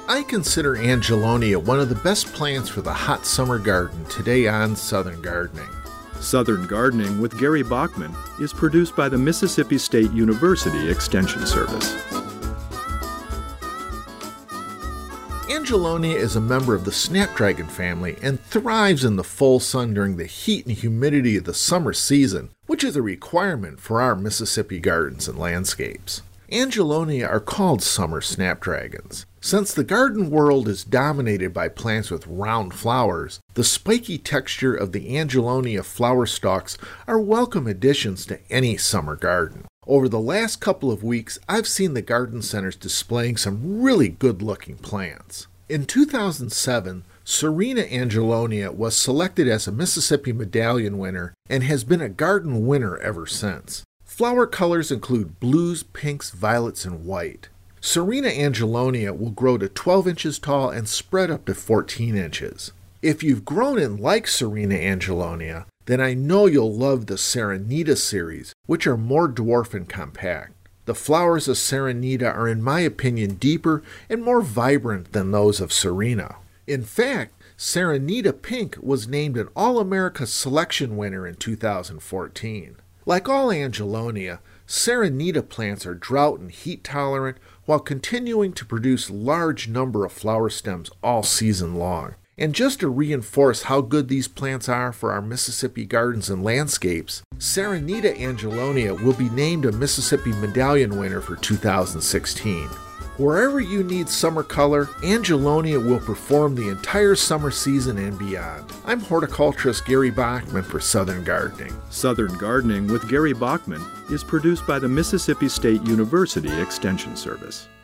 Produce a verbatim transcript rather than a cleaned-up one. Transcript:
I consider Angelonia one of the best plants for the hot summer garden today on Southern Gardening. Southern Gardening with Gary Bachman is produced by the Mississippi State University Extension Service. Angelonia is a member of the snapdragon family and thrives in the full sun during the heat and humidity of the summer season, which is a requirement for our Mississippi gardens and landscapes. Angelonia are called summer snapdragons. Since the garden world is dominated by plants with round flowers, the spiky texture of the Angelonia flower stalks are welcome additions to any summer garden. Over the last couple of weeks, I've seen the garden centers displaying some really good-looking plants. In two thousand seven, Serena Angelonia was selected as a Mississippi Medallion winner and has been a garden winner ever since. Flower colors include blues, pinks, violets, and white. Serena Angelonia will grow to twelve inches tall and spread up to fourteen inches. If you've grown and like Serena Angelonia, then I know you'll love the Serenita series, which are more dwarf and compact. The flowers of Serenita are, in my opinion, deeper and more vibrant than those of Serena. In fact, Serenita Pink was named an All-America Selection winner in two thousand fourteen. Like all Angelonia, Serenita plants are drought and heat tolerant while continuing to produce large number of flower stems all season long. And just to reinforce how good these plants are for our Mississippi gardens and landscapes, Serenita Angelonia will be named a Mississippi Medallion winner for two thousand sixteen. Wherever you need summer color, Angelonia will perform the entire summer season and beyond. I'm horticulturist Gary Bachman for Southern Gardening. Southern Gardening with Gary Bachman is produced by the Mississippi State University Extension Service.